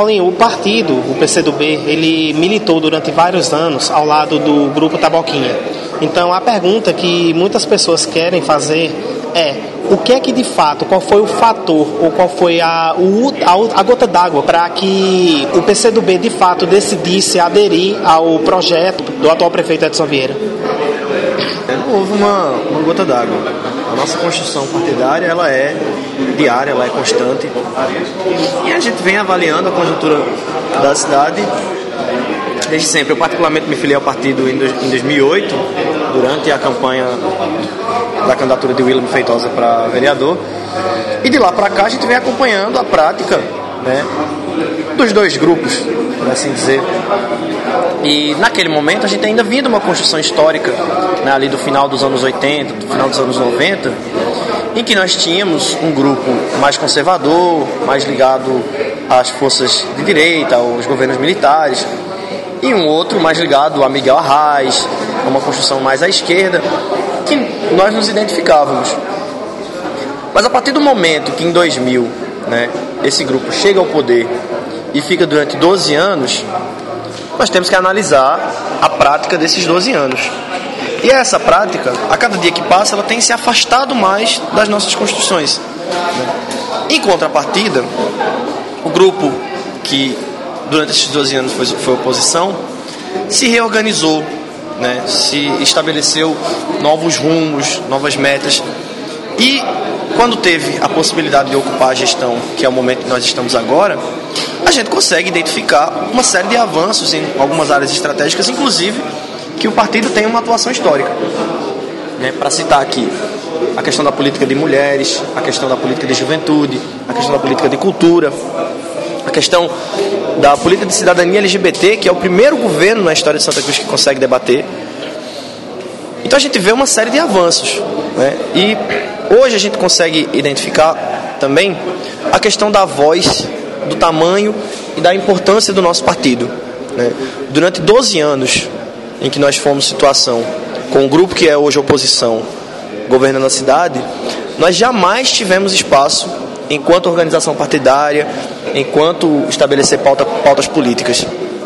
Paulinho, o partido, o PCdoB, ele militou durante vários anos ao lado do Grupo Taboquinha. Então, a pergunta que muitas pessoas querem fazer é: o que é que de fato, qual foi o fator ou qual foi a gota d'água para que o PCdoB de fato decidisse aderir ao projeto do atual prefeito Edson Vieira? Não houve uma gota d'água. A nossa construção partidária, ela é diária, ela é constante. E a gente vem avaliando a conjuntura da cidade desde sempre. Eu particularmente me filiei ao partido em 2008, durante a campanha da candidatura de William Feitosa para vereador. E de lá para cá a gente vem acompanhando a prática, né, dos dois grupos, por assim dizer. E naquele momento a gente ainda vinha de uma construção histórica, né, ali do final dos anos 80, do final dos anos 90, em que nós tínhamos um grupo mais conservador, mais ligado às forças de direita, aos governos militares, e um outro mais ligado a Miguel Arraes, a uma construção mais à esquerda, que nós nos identificávamos. Mas a partir do momento que em 2000, né, esse grupo chega ao poder e fica durante 12 anos, nós temos que analisar a prática desses 12 anos. E essa prática, a cada dia que passa, ela tem se afastado mais das nossas construções. Em contrapartida, o grupo que durante esses 12 anos foi oposição se reorganizou, né, se estabeleceu novos rumos, novas metas. E quando teve a possibilidade de ocupar a gestão, que é o momento que nós estamos agora, a gente consegue identificar uma série de avanços em algumas áreas estratégicas, inclusive que o partido tem uma atuação histórica, né? Para citar aqui a questão da política de mulheres, a questão da política de juventude, a questão da política de cultura, a questão da política de cidadania LGBT, que é o primeiro governo na história de Santa Cruz que consegue debater. Então a gente vê uma série de avanços, né? E hoje a gente consegue identificar também a questão da voz, do tamanho e da importância do nosso partido, né? Durante 12 anos em que nós fomos situação com o grupo que é hoje oposição governando a cidade, nós jamais tivemos espaço enquanto organização partidária, enquanto estabelecer pautas políticas.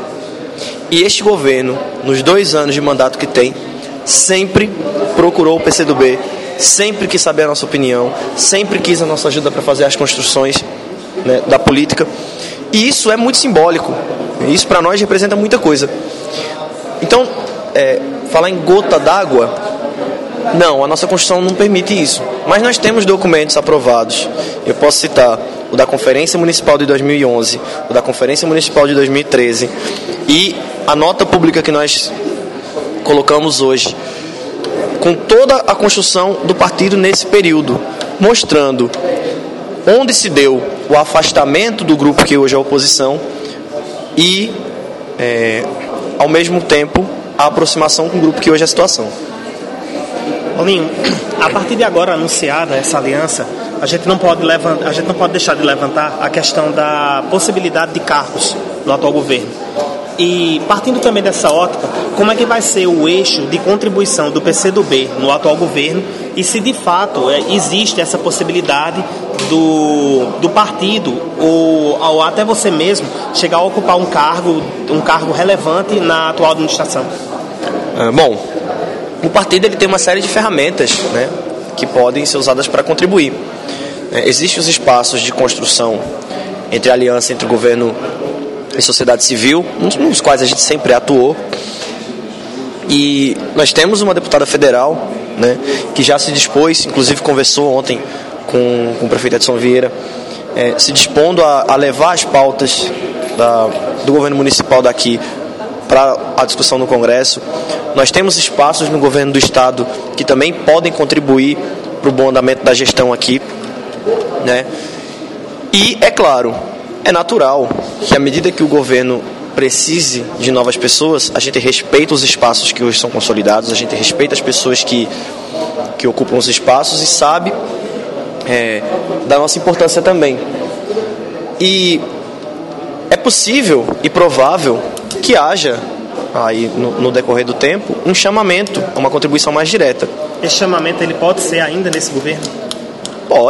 E este governo, nos 2 anos de mandato que tem, sempre procurou o PCdoB, sempre quis saber a nossa opinião, sempre quis a nossa ajuda para fazer as construções, né, da política. E isso é muito simbólico. Isso para nós representa muita coisa. Então, falar em gota d'água, não, a nossa Constituição não permite isso. Mas nós temos documentos aprovados. Eu posso citar o da Conferência Municipal de 2011, o da Conferência Municipal de 2013 e a nota pública que nós colocamos hoje, com toda a construção do partido nesse período, mostrando onde se deu o afastamento do grupo que hoje é a oposição e, ao mesmo tempo, a aproximação com o grupo que hoje é a situação. Paulinho, a partir de agora anunciada essa aliança, a gente não pode deixar de levantar a questão da possibilidade de cargos no atual governo. E partindo também dessa ótica, como é que vai ser o eixo de contribuição do PCdoB no atual governo e se de fato existe essa possibilidade do partido ou até você mesmo chegar a ocupar um cargo relevante na atual administração? Bom, o partido ele tem uma série de ferramentas, né, que podem ser usadas para contribuir. Existem os espaços de construção entre a aliança entre o governo e sociedade civil, nos quais a gente sempre atuou. E nós temos uma deputada federal, né, que já se dispôs, inclusive conversou ontem com o prefeito Edson Vieira, se dispondo a levar as pautas do governo municipal daqui para a discussão no Congresso. Nós temos espaços no governo do Estado que também podem contribuir para o bom andamento da gestão aqui, né? E, é claro, é natural que à medida que o governo precise de novas pessoas, a gente respeita os espaços que hoje são consolidados, a gente respeita as pessoas que ocupam os espaços e sabe da nossa importância também. E é possível e provável que haja aí no decorrer do tempo um chamamento, uma contribuição mais direta. Esse chamamento ele pode ser ainda nesse governo? Pode.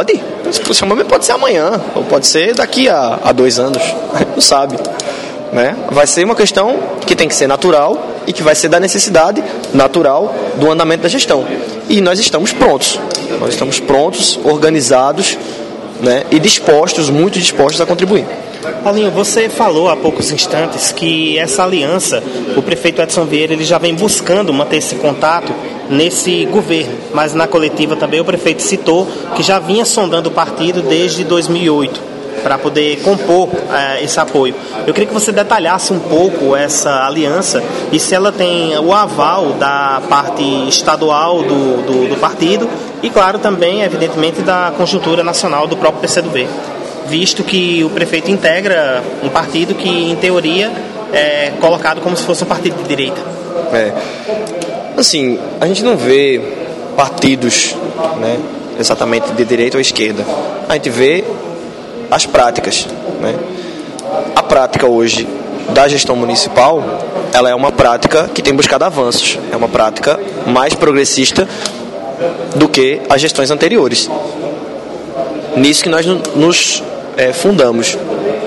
Esse posicionamento pode ser amanhã, ou pode ser daqui a 2 anos, não sabe. Né? Vai ser uma questão que tem que ser natural e que vai ser da necessidade natural do andamento da gestão. E nós estamos prontos. Nós estamos prontos, organizados, né? E dispostos, muito dispostos a contribuir. Paulinho, você falou há poucos instantes que essa aliança, o prefeito Edson Vieira, ele já vem buscando manter esse contato nesse governo, mas na coletiva também o prefeito citou que já vinha sondando o partido desde 2008 para poder compor esse apoio. Eu queria que você detalhasse um pouco essa aliança e se ela tem o aval da parte estadual do partido e, claro, também, evidentemente, da conjuntura nacional do próprio PCdoB, visto que o prefeito integra um partido que, em teoria, é colocado como se fosse um partido de direita. Assim, a gente não vê partidos, né, exatamente de direita ou esquerda. A gente vê as práticas, né? A prática hoje da gestão municipal, ela é uma prática que tem buscado avanços. É uma prática mais progressista do que as gestões anteriores. Nisso que nós nos fundamos.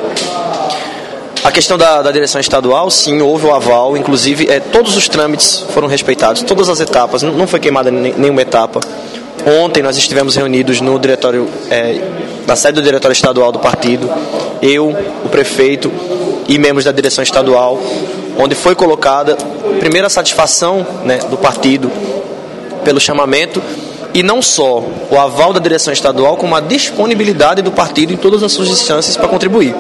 A questão da direção estadual, sim, houve o aval, inclusive todos os trâmites foram respeitados, todas as etapas, não foi queimada nenhuma etapa. Ontem nós estivemos reunidos no diretório, na sede do diretório estadual do partido, eu, o prefeito e membros da direção estadual, onde foi colocada a primeira satisfação, né, do partido pelo chamamento, e não só o aval da direção estadual, como a disponibilidade do partido em todas as suas instâncias para contribuir.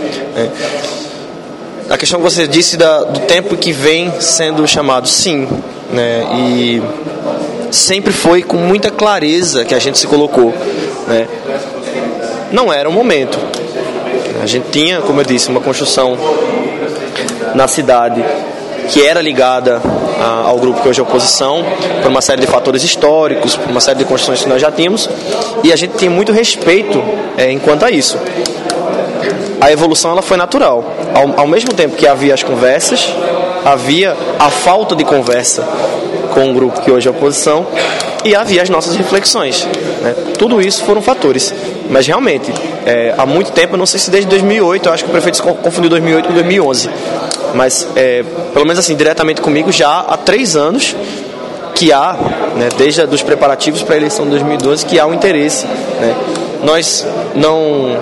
A questão que você disse do tempo que vem sendo chamado, sim, né, e sempre foi com muita clareza que a gente se colocou, né? Não era o momento. A gente tinha, como eu disse, uma construção na cidade que era ligada ao grupo que hoje é oposição, por uma série de fatores históricos, por uma série de construções que nós já tínhamos, e a gente tinha muito respeito enquanto a isso. A evolução ela foi natural. Ao mesmo tempo que havia as conversas, havia a falta de conversa com o grupo que hoje é oposição e havia as nossas reflexões, né? Tudo isso foram fatores, mas realmente há muito tempo, eu não sei se desde 2008, eu acho que o prefeito confundiu 2008 com 2011, mas pelo menos assim, diretamente comigo, já há 3 anos que há, né, desde os preparativos para a eleição de 2012, que há um interesse, né? Nós não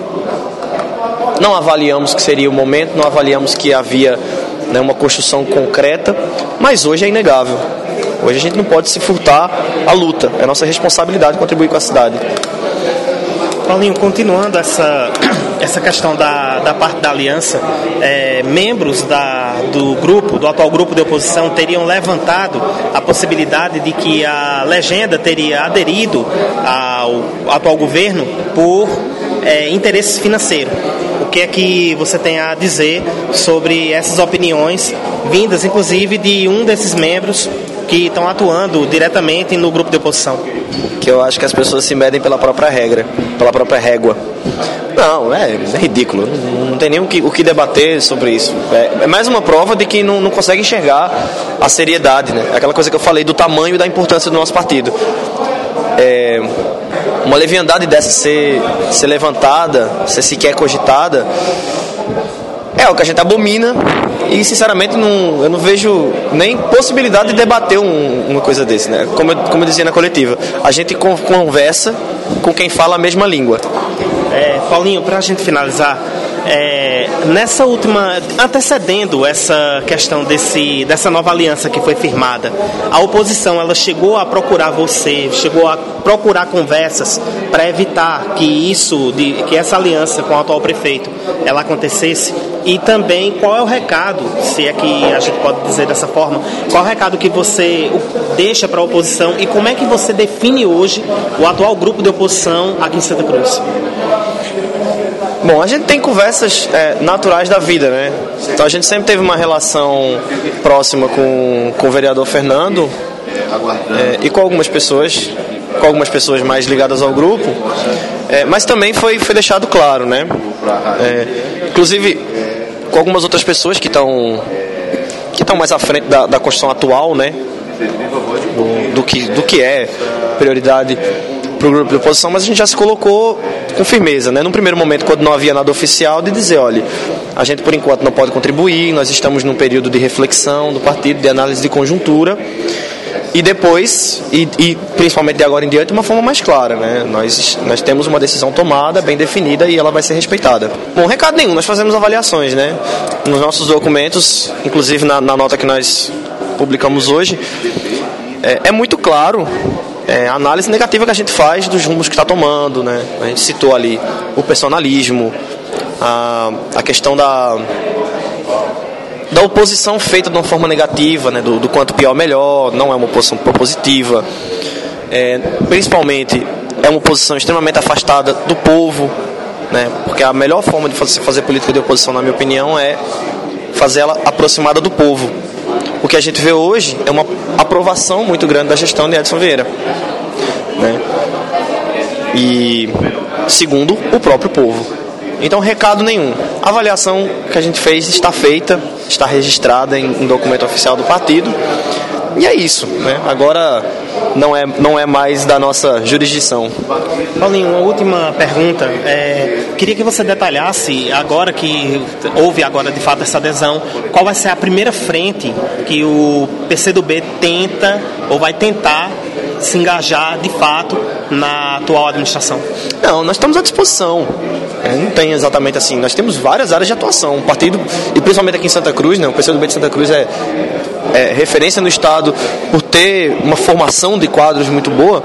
avaliamos que seria o momento, não avaliamos que havia, né, uma construção concreta, mas hoje é inegável. Hoje a gente não pode se furtar à luta, é nossa responsabilidade contribuir com a cidade. Paulinho, continuando essa questão da parte da aliança, membros do atual grupo de oposição teriam levantado a possibilidade de que a legenda teria aderido ao atual governo por interesse financeiro. O que é que você tem a dizer sobre essas opiniões, vindas inclusive de um desses membros que estão atuando diretamente no grupo de oposição? Que eu acho que as pessoas se medem pela própria regra, pela própria régua. Não, é ridículo, não tem nem o que debater sobre isso. É mais uma prova de que não consegue enxergar a seriedade, né? Aquela coisa que eu falei do tamanho e da importância do nosso partido. Uma leviandade dessa ser levantada, ser sequer cogitada, é o que a gente abomina e, sinceramente, eu não vejo nem possibilidade de debater uma coisa desse, né? Como eu dizia na coletiva, a gente conversa com quem fala a mesma língua. Paulinho, para a gente finalizar, nessa última, antecedendo essa questão dessa nova aliança que foi firmada, a oposição ela chegou a procurar chegou a procurar conversas para evitar que essa aliança com o atual prefeito ela acontecesse? E também qual é o recado, se é que a gente pode dizer dessa forma, qual é o recado que você deixa para a oposição e como é que você define hoje o atual grupo de oposição aqui em Santa Cruz? Bom, a gente tem conversas naturais da vida, né? Então a gente sempre teve uma relação próxima com o vereador Fernando e com algumas pessoas mais ligadas ao grupo, mas também foi deixado claro, né? Inclusive com algumas outras pessoas que estão mais à frente da construção atual, né? Do que é prioridade o grupo de oposição, mas a gente já se colocou com firmeza, né? Num primeiro momento, quando não havia nada oficial, de dizer, olha, a gente por enquanto não pode contribuir, nós estamos num período de reflexão do partido, de análise de conjuntura, e depois, e principalmente de agora em diante, de uma forma mais clara, né? Nós temos uma decisão tomada, bem definida, e ela vai ser respeitada. Bom, recado nenhum, nós fazemos avaliações, né? Nos nossos documentos, inclusive na nota que nós publicamos hoje, é muito claro a análise negativa que a gente faz dos rumos que está tomando, né? A gente citou ali o personalismo, a questão da oposição feita de uma forma negativa, né? Do quanto pior melhor, não é uma oposição propositiva, principalmente é uma oposição extremamente afastada do povo, né? Porque a melhor forma de fazer política de oposição, na minha opinião, é fazê-la aproximada do povo. O que a gente vê hoje é uma aprovação muito grande da gestão de Edson Vieira, né? E segundo o próprio povo. Então, recado nenhum. A avaliação que a gente fez está feita, está registrada em documento oficial do partido. E é isso, né? Agora não é mais da nossa jurisdição. Paulinho, uma última pergunta. Queria que você detalhasse, agora que houve de fato essa adesão, qual vai ser a primeira frente que o PCdoB tenta ou vai tentar se engajar de fato na atual administração? Não, nós estamos à disposição. Não tem exatamente assim. Nós temos várias áreas de atuação. O partido, e principalmente aqui em Santa Cruz, né? O PCdoB de Santa Cruz é referência no estado por ter uma formação de quadros muito boa.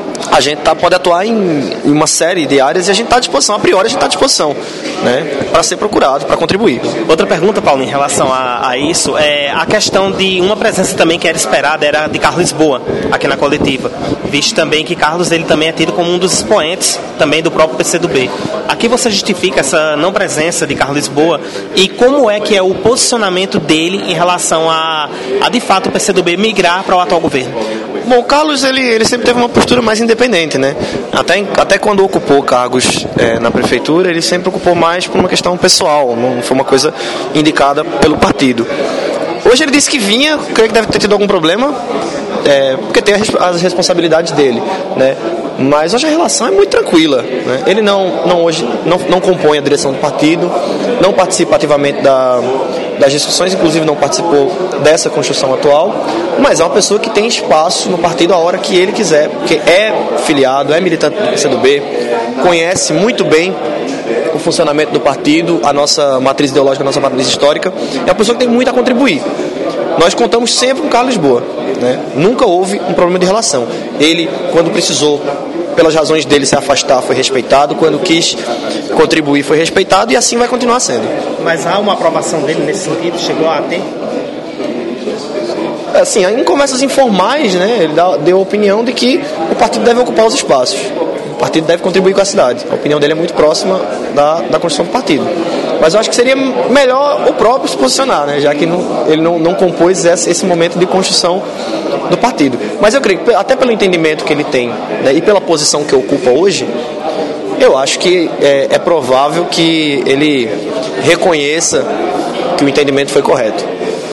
A gente pode atuar em uma série de áreas e a gente está à disposição, a priori a gente está à disposição, né, para ser procurado, para contribuir. Outra pergunta, Paulo, em relação a isso, a questão de uma presença também que era esperada, era de Carlos Lisboa, aqui na coletiva, visto também que Carlos ele também é tido como um dos expoentes também do próprio PCdoB. Aqui você justifica essa não presença de Carlos Lisboa e como é que é o posicionamento dele em relação a de fato o PCdoB migrar para o atual governo? Bom, o Carlos ele sempre teve uma postura mais independente, né? Até quando ocupou cargos na prefeitura, ele sempre ocupou mais por uma questão pessoal, não foi uma coisa indicada pelo partido. Hoje ele disse que vinha, creio que deve ter tido algum problema, porque tem as responsabilidades dele, né? Mas hoje a relação é muito tranquila, né? Ele hoje não compõe a direção do partido, não participa ativamente das discussões, inclusive não participou dessa construção atual, mas é uma pessoa que tem espaço no partido a hora que ele quiser, porque é filiado, é militante do PCdoB, conhece muito bem o funcionamento do partido, a nossa matriz ideológica, a nossa matriz histórica, é uma pessoa que tem muito a contribuir. Nós contamos sempre com Carlos Lisboa, né? Nunca houve um problema de relação. Ele, quando precisou, pelas razões dele se afastar, foi respeitado. Quando quis contribuir, foi respeitado. E assim vai continuar sendo. Mas há uma aprovação dele nesse sentido? Chegou a ter? Assim, em conversas informais, né, ele deu a opinião de que o partido deve ocupar os espaços. O partido deve contribuir com a cidade. A opinião dele é muito próxima da construção do partido. Mas eu acho que seria melhor o próprio se posicionar, né, já que ele não compôs esse momento de construção do partido. Mas eu creio que, até pelo entendimento que ele tem, né, e pela posição que ocupa hoje, eu acho que é provável que ele reconheça que o entendimento foi correto.